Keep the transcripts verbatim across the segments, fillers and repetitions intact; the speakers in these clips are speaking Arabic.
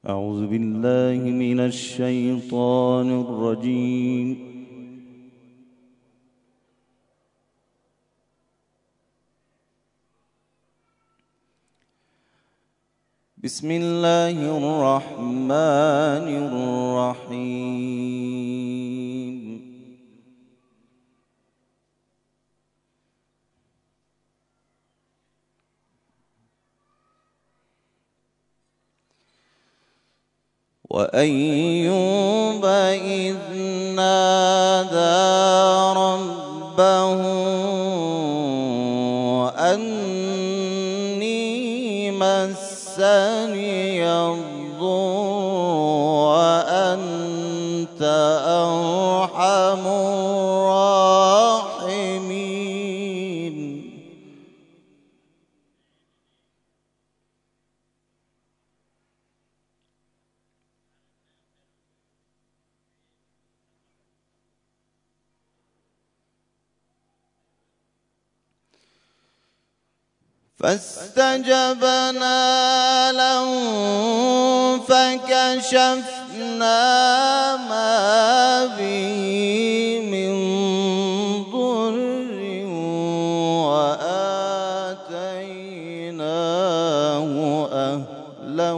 أعوذ بالله من الشيطان الرجيم. بسم الله الرحمن الرحيم. وأيوب إذ نادى ربه أني مسني الضر وأنت أرحم الراحمين. فاستجبنا له فكشفنا ما به من ضر وآتيناه أهله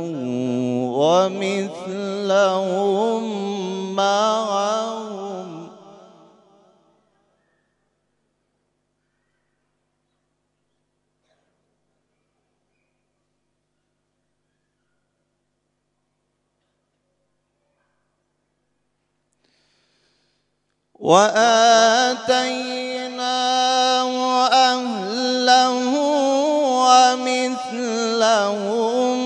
ومثلهم معهم وآتيناه أهله ومثلهم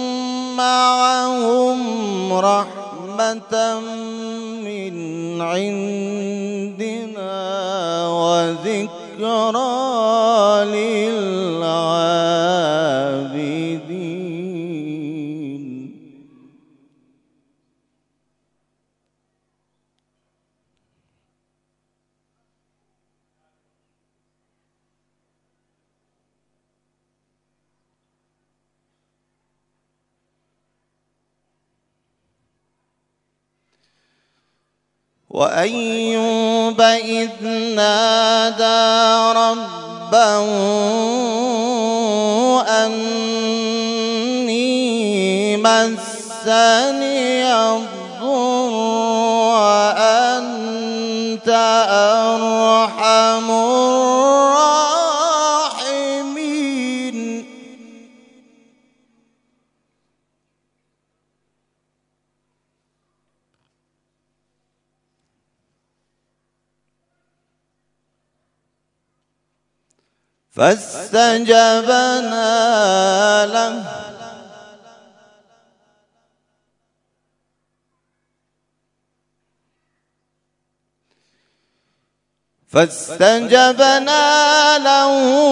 معهم رحمة من عندنا وذكرى للعابدين. وأيوب إذ نادى ربه أني مسني الضر وأنت أرحم الراحمين. فاستجبنا له فاستجبنا له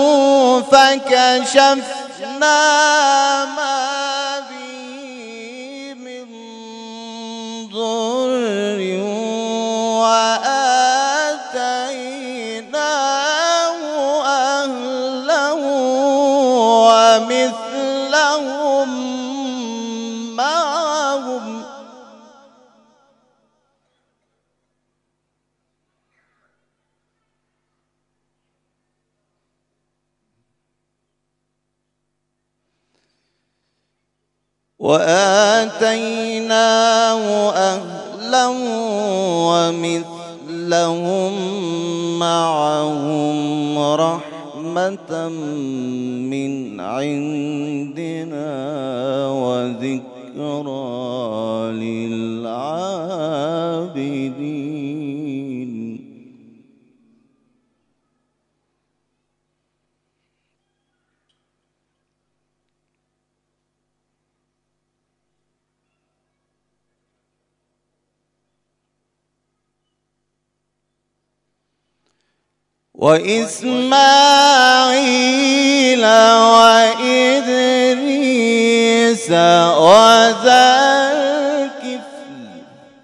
فكشفنا ما به من ضر وآتيناه أهله ومثلهم معهم وآتيناه أهله ومثلهم معهم رحمة من عندنا وذكرى للعابدين. وإسماعيل وإدريس وذا الكفل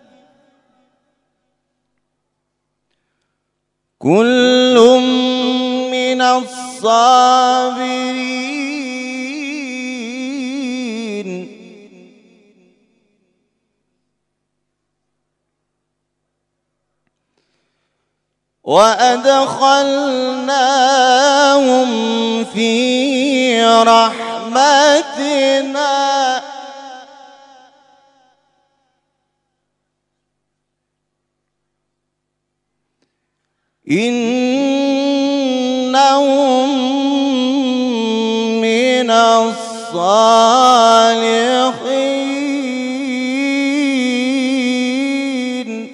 كل من الصابرين. وأدخلناهم في رحمتنا إنهم من الصالحين.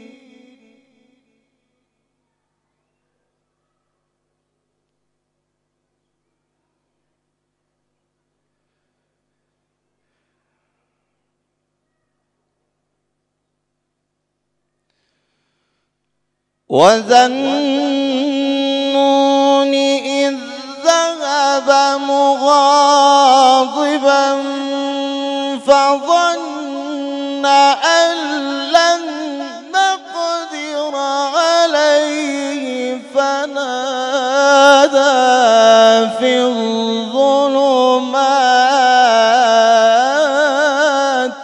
وذا النون إذ ذهب مغاضبا فظن أن لن نقدر عليه فنادى في الظلمات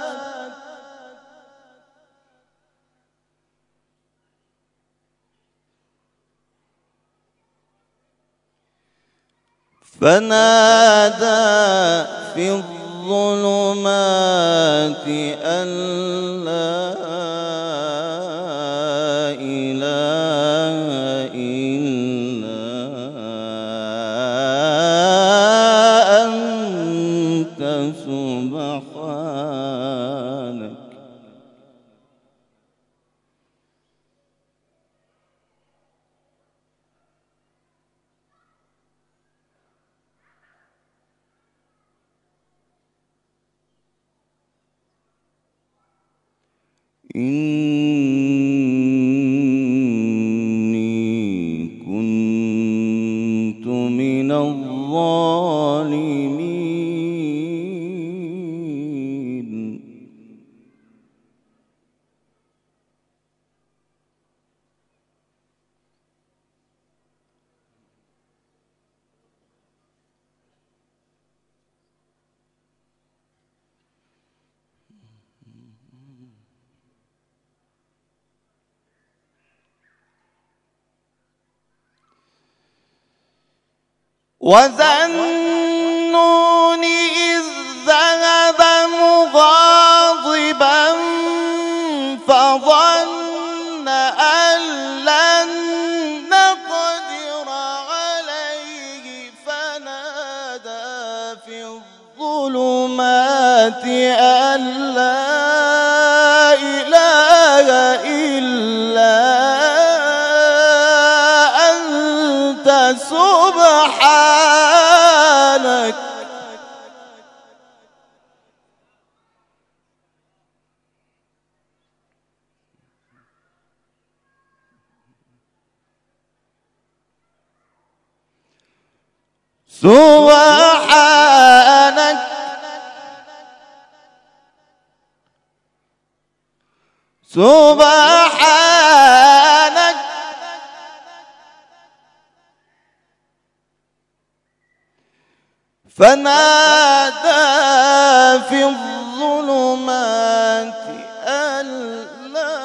فنادى في الظلمات أن لا إله إلا أنت سبحانك إني كنت من الظالمين. وذا النون إذ ذهب مغاضبا فظن أن لن نقدر عليه فنادى في الظلمات أن لا إله إلا أنت سبحانك سبحانك سبحانك فنادى في الظلمات أن لا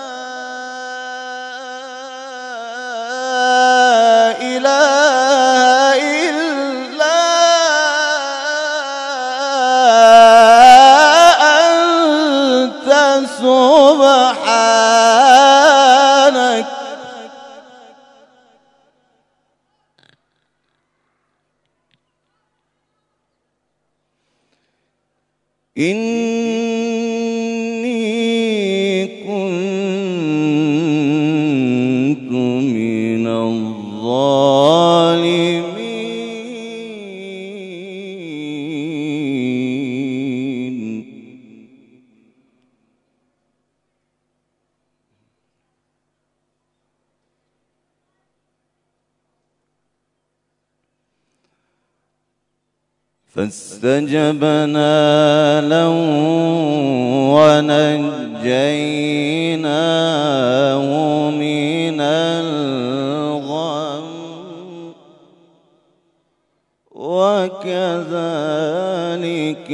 إله إلا أنت سبحانك إني كنت من الظالمين. فاستجبنا له ونجيناه من الغم وكذلك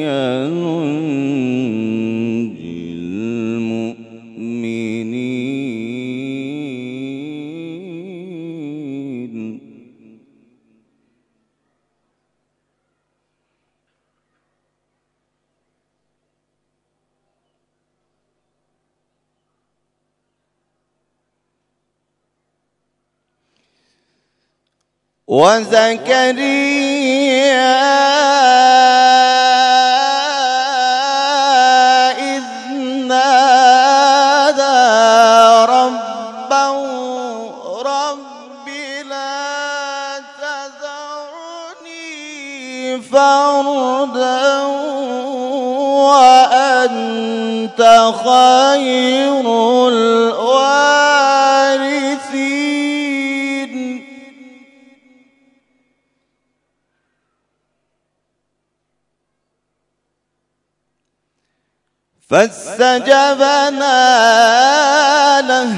ننجي المؤمنين. وزكريا إذ نادى ربه رب لا تذرني فردا وأنت خير الوارثين. فاستجبنا له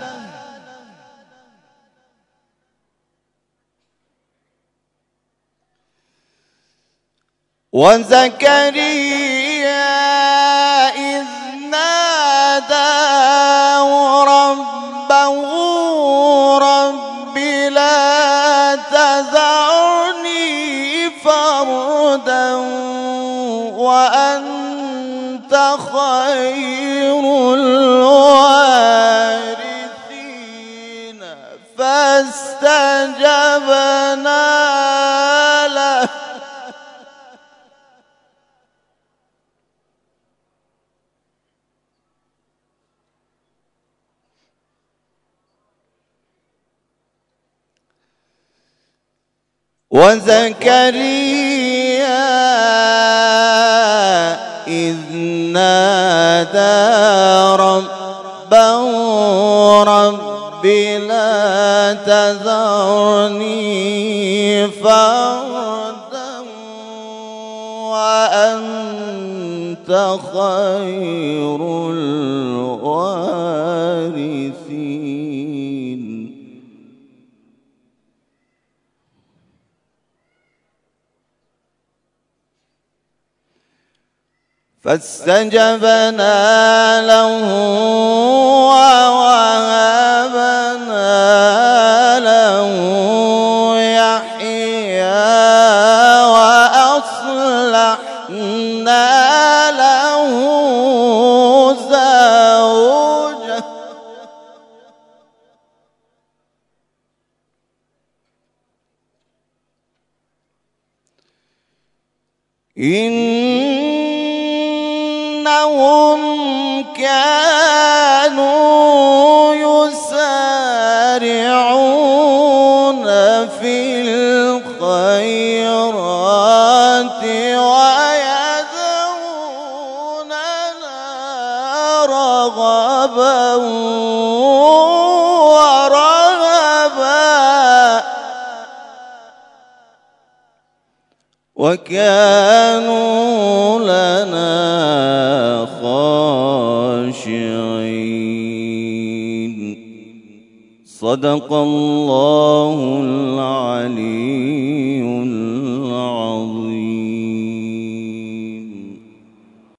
وزكريا إذ نادى ربه رب لا تذرني فردا وأنت خير الوارثين. فاستجبنا له وزكريا إذ نادى ربه رب لا تذرني فردا وأنت خير الوارثين. فاستجبنا له ووهبنا له يحيى وأصلحنا له زوجه إنهم كانوا يسارعون في الخيرات ويدعوننا رغبا ورهبا وكانوا لنا خاشعين. صدق الله العلي العظيم.